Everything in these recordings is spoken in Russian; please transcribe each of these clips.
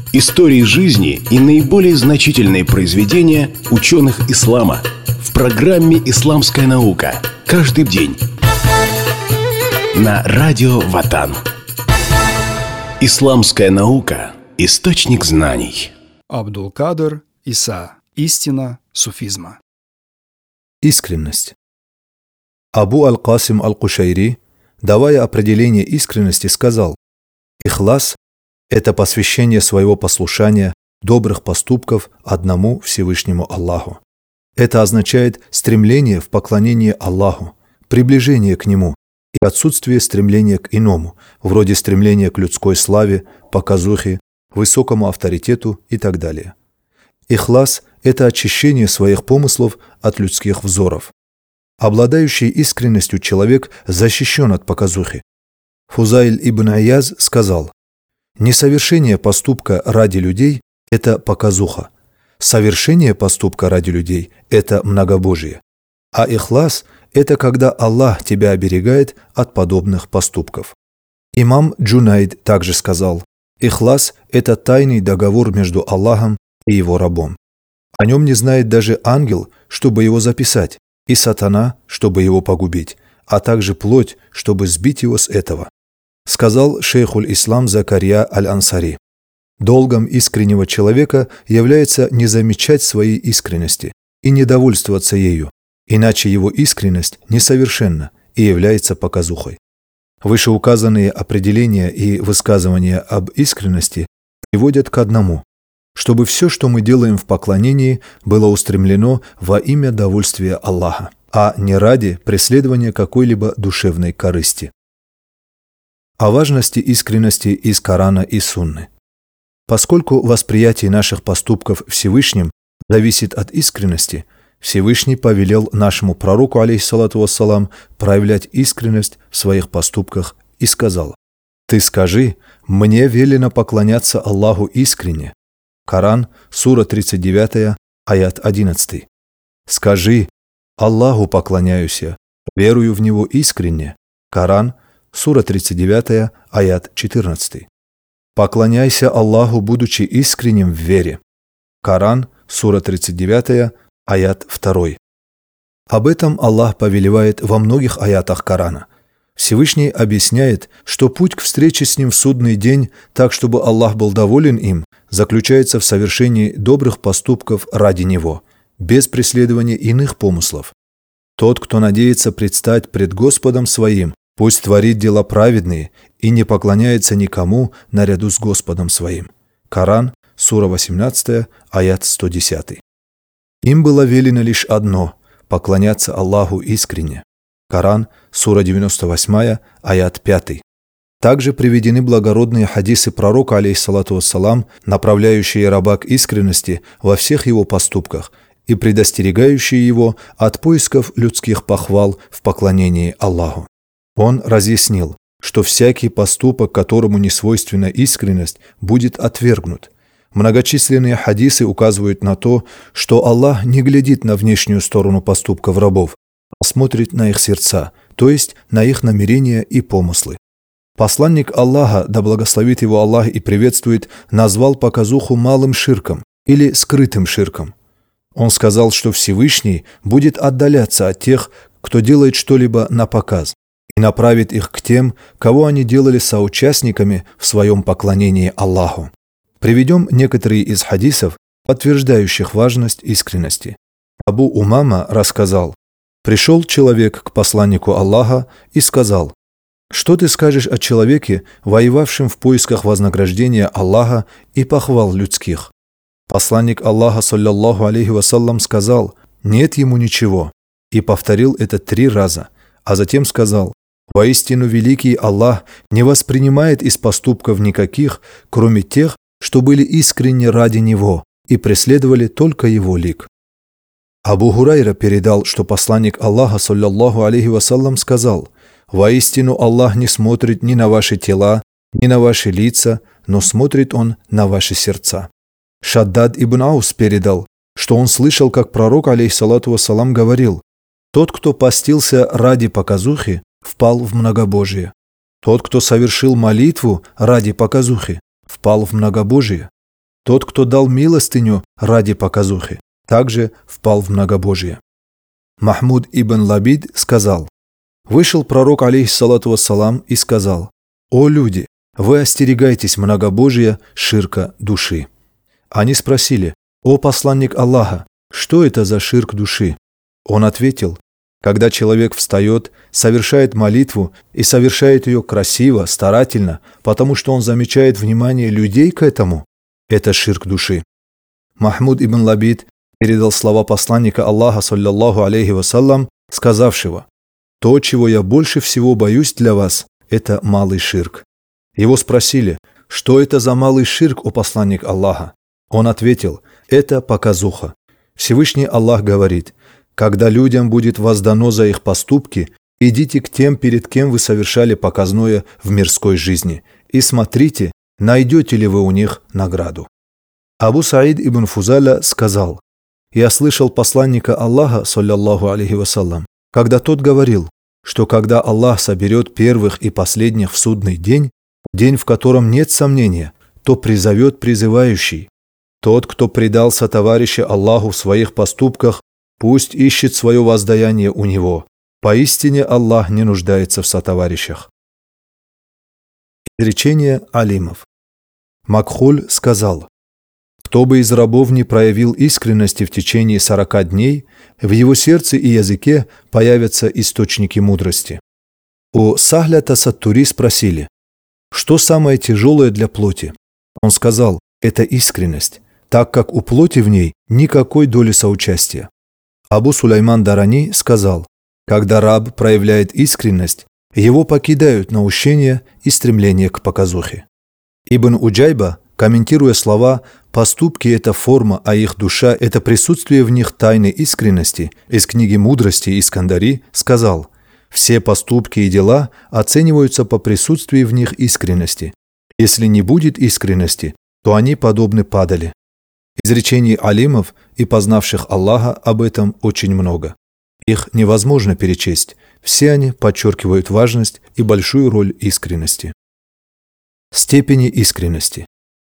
Истории жизни и наиболее значительные произведения ученых ислама в программе «Исламская наука». Каждый день на радио Ватан. Исламская наука – источник знаний. Абдул-Кадр Иса. Истина суфизма. Искренность. Абу аль-Касим аль-Кушайри, давая определение искренности, сказал: «Ихлас – это посвящение своего послушания, добрых поступков одному Всевышнему Аллаху. Это означает стремление в поклонении Аллаху, приближение к Нему и отсутствие стремления к иному, вроде стремления к людской славе, показухе, высокому авторитету и так далее. Ихлас – это очищение своих помыслов от людских взоров. Обладающий искренностью человек защищен от показухи. Фузайль ибн Аяз сказал: «Несовершение поступка ради людей – это показуха. Совершение поступка ради людей – это многобожие. А ихлас – это когда Аллах тебя оберегает от подобных поступков». Имам Джунайд также сказал: «Ихлас – это тайный договор между Аллахом и его рабом. О нем не знает даже ангел, чтобы его записать, и сатана, чтобы его погубить, а также плоть, чтобы сбить его с этого». Сказал шейхуль-ислам Закарья аль-Ансари: «Долгом искреннего человека является не замечать своей искренности и не довольствоваться ею, иначе его искренность несовершенна и является показухой». Вышеуказанные определения и высказывания об искренности приводят к одному: чтобы все, что мы делаем в поклонении, было устремлено во имя довольствия Аллаха, а не ради преследования какой-либо душевной корысти. О важности искренности из Корана и Сунны. Поскольку восприятие наших поступков Всевышним зависит от искренности, Всевышний повелел нашему пророку, алейхиссалату вассалам, проявлять искренность в своих поступках и сказал: «Ты скажи, мне велено поклоняться Аллаху искренне». Коран, сура 39, аят 11. «Скажи, Аллаху поклоняюсь я, верую в Него искренне». Коран, сура 39, аят 14. «Поклоняйся Аллаху, будучи искренним в вере». Коран, сура 39, аят 2. Об этом Аллах повелевает во многих аятах Корана. Всевышний объясняет, что путь к встрече с Ним в судный день, так чтобы Аллах был доволен им, заключается в совершении добрых поступков ради Него, без преследования иных помыслов. Тот, кто надеется предстать пред Господом своим, пусть творит дела праведные и не поклоняется никому наряду с Господом своим. Коран, сура 18, аят 110. Им было велено лишь одно – поклоняться Аллаху искренне. Коран, сура 98, аят 5. Также приведены благородные хадисы пророка, алейхиссалату вассалам, направляющие раба к искренности во всех его поступках и предостерегающие его от поисков людских похвал в поклонении Аллаху. Он разъяснил, что всякий поступок, которому не свойственна искренность, будет отвергнут. Многочисленные хадисы указывают на то, что Аллах не глядит на внешнюю сторону поступков рабов, а смотрит на их сердца, то есть на их намерения и помыслы. Посланник Аллаха, да благословит его Аллах и приветствует, назвал показуху малым ширком или скрытым ширком. Он сказал, что Всевышний будет отдаляться от тех, кто делает что-либо на показ, и направит их к тем, кого они делали соучастниками в своем поклонении Аллаху. Приведем некоторые из хадисов, подтверждающих важность искренности. Абу Умама рассказал: «Пришел человек к посланнику Аллаха и сказал: что ты скажешь о человеке, воевавшем в поисках вознаграждения Аллаха и похвал людских?» Посланник Аллаха, саллаллаху алейхи вассалям, сказал: «Нет ему ничего», и повторил это 3 раза, а затем сказал: «Воистину великий Аллах не воспринимает из поступков никаких, кроме тех, что были искренне ради Него и преследовали только Его лик». Абу Хурайра передал, что посланник Аллаха, саллаллаху алейхи вассалям, сказал: «Воистину Аллах не смотрит ни на ваши тела, ни на ваши лица, но смотрит Он на ваши сердца». Шаддад ибн Аус передал, что он слышал, как пророк, алейхиссалату вассалам, говорил: «Тот, кто постился ради показухи, впал в многобожие. Тот, кто совершил молитву ради показухи, впал в многобожие. Тот, кто дал милостыню ради показухи, также впал в многобожие. Махмуд ибн Лабид сказал: «Вышел пророк, алейхиссалату вассалам, и сказал: «О люди, вы остерегайтесь многобожия, ширка души». Они спросили: «О посланник Аллаха, что это за ширк души?» Он ответил: «Когда человек встает, совершает молитву и совершает ее красиво, старательно, потому что он замечает внимание людей к этому, это ширк души». Махмуд ибн Лабид передал слова посланника Аллаха, саллаллаху алейхи вассалям, сказавшего: «То, чего я больше всего боюсь для вас, это малый ширк». Его спросили: «Что это за малый ширк, о посланник Аллаха?» Он ответил: «Это показуха». Всевышний Аллах говорит: «Когда людям будет воздано за их поступки, идите к тем, перед кем вы совершали показное в мирской жизни, и смотрите, найдете ли вы у них награду». Абу Саид ибн Фузаля сказал: «Я слышал посланника Аллаха, саллаллаху алейхи вассалям, когда тот говорил, что когда Аллах соберет первых и последних в судный день, день, в котором нет сомнения, то призовет призывающий: тот, кто предался товарища Аллаху в своих поступках, пусть ищет свое воздаяние у него. Поистине Аллах не нуждается в сотоварищах». Изречение алимов. Макхуль сказал: «Кто бы из рабов не проявил искренности в течение 40 дней, в его сердце и языке появятся источники мудрости». У Сахля Тасаттури спросили: «Что самое тяжелое для плоти?» Он сказал: «Это искренность, так как у плоти в ней никакой доли соучастия». Абу Сулейман Дарани сказал: «Когда раб проявляет искренность, его покидают наущение и стремление к показухе». Ибн Уджайба, комментируя слова «поступки – это форма, а их душа – это присутствие в них тайной искренности» из книги «Мудрости» Искандари, сказал: «Все поступки и дела оцениваются по присутствии в них искренности. Если не будет искренности, то они подобны падали». Изречений алимов и познавших Аллаха об этом очень много. Их невозможно перечесть, все они подчеркивают важность и большую роль искренности. Степени искренности.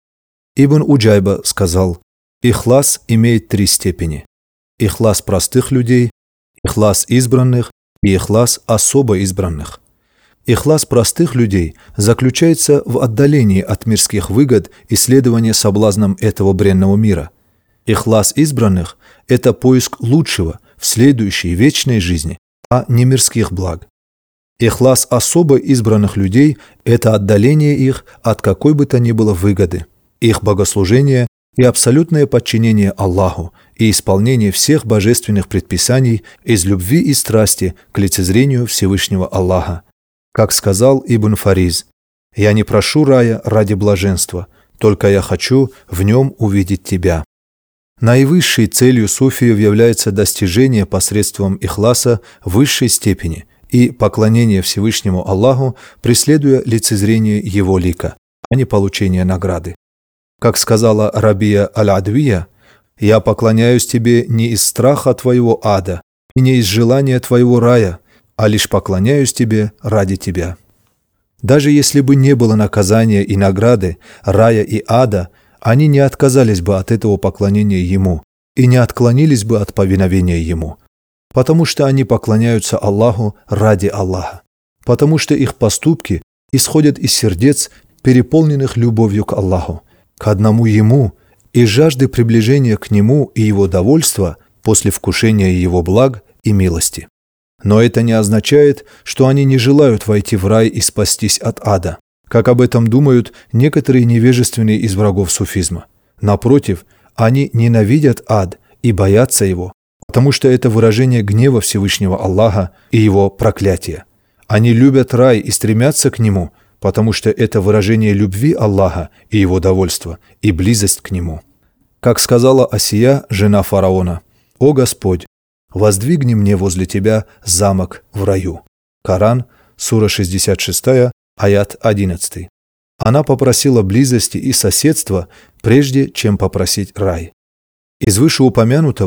Ибн Уджайба сказал: «Ихлас имеет 3 степени: ихлас простых людей, ихлас избранных и ихлас особо избранных. Ихлас простых людей заключается в отдалении от мирских выгод и следования соблазнам этого бренного мира. Ихлас избранных – это поиск лучшего в следующей вечной жизни, а не мирских благ. Ихлас особо избранных людей – это отдаление их от какой бы то ни было выгоды, их богослужение и абсолютное подчинение Аллаху и исполнение всех божественных предписаний из любви и страсти к лицезрению Всевышнего Аллаха. Как сказал Ибн Фариз: «Я не прошу рая ради блаженства, только я хочу в нем увидеть тебя». Наивысшей целью суфиев является достижение посредством ихласа высшей степени и поклонение Всевышнему Аллаху, преследуя лицезрение Его лика, а не получение награды. Как сказала Рабия Аль-Адвия: «Я поклоняюсь тебе не из страха твоего ада и не из желания твоего рая, а лишь поклоняюсь тебе ради тебя». Даже если бы не было наказания и награды, рая и ада, они не отказались бы от этого поклонения Ему и не отклонились бы от повиновения Ему, потому что они поклоняются Аллаху ради Аллаха, потому что их поступки исходят из сердец, переполненных любовью к Аллаху, к одному Ему и жажды приближения к Нему и Его довольства после вкушения Его благ и милости. Но это не означает, что они не желают войти в рай и спастись от ада, как об этом думают некоторые невежественные из врагов суфизма. Напротив, они ненавидят ад и боятся его, потому что это выражение гнева Всевышнего Аллаха и его проклятия. Они любят рай и стремятся к нему, потому что это выражение любви Аллаха и его довольства и близость к нему. Как сказала Асия, жена фараона: «О Господь, воздвигни мне возле тебя замок в раю». Коран, сура 66, аят 11. Она попросила близости и соседства, прежде чем попросить рай. Из вышеупомянутого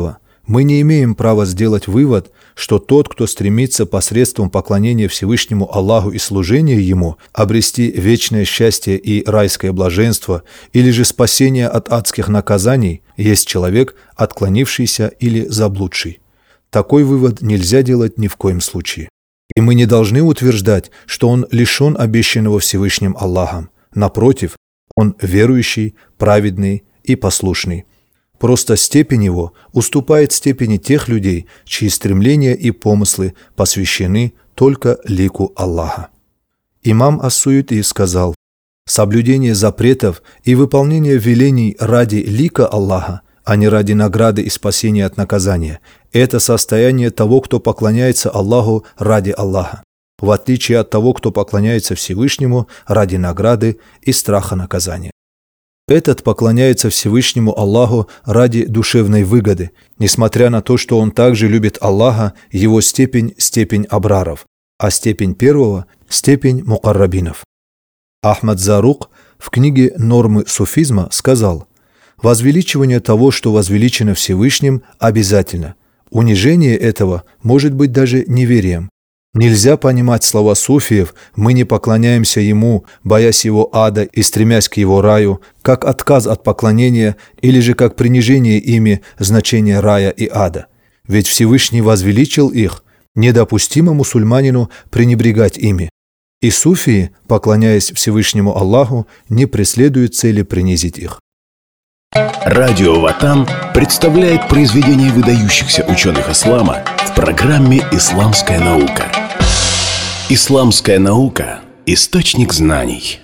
Мы не имеем права сделать вывод, что тот, кто стремится посредством поклонения Всевышнему Аллаху и служения Ему обрести вечное счастье и райское блаженство, или же спасение от адских наказаний, есть человек, отклонившийся или заблудший. Такой вывод нельзя делать ни в коем случае. И мы не должны утверждать, что он лишен обещанного Всевышним Аллахом. Напротив, он верующий, праведный и послушный. Просто степень его уступает степени тех людей, чьи стремления и помыслы посвящены только лику Аллаха. Имам Ас-Суюти сказал: «Соблюдение запретов и выполнение велений ради лика Аллаха, а не ради награды и спасения от наказания, это состояние того, кто поклоняется Аллаху ради Аллаха, в отличие от того, кто поклоняется Всевышнему ради награды и страха наказания. Этот поклоняется Всевышнему Аллаху ради душевной выгоды, несмотря на то, что он также любит Аллаха, его степень – степень абраров, а степень первого – степень мукаррабинов». Ахмад Зарук в книге «Нормы суфизма» сказал: «Возвеличивание того, что возвеличено Всевышним, обязательно. Унижение этого может быть даже неверием. Нельзя понимать слова суфиев «мы не поклоняемся ему, боясь его ада и стремясь к его раю», как отказ от поклонения или же как принижение ими значения рая и ада. Ведь Всевышний возвеличил их, недопустимо мусульманину пренебрегать ими. И суфии, поклоняясь Всевышнему Аллаху, не преследуют цели принизить их». Радио Ватан представляет произведения выдающихся ученых ислама в программе «Исламская наука». Исламская наука – источник знаний.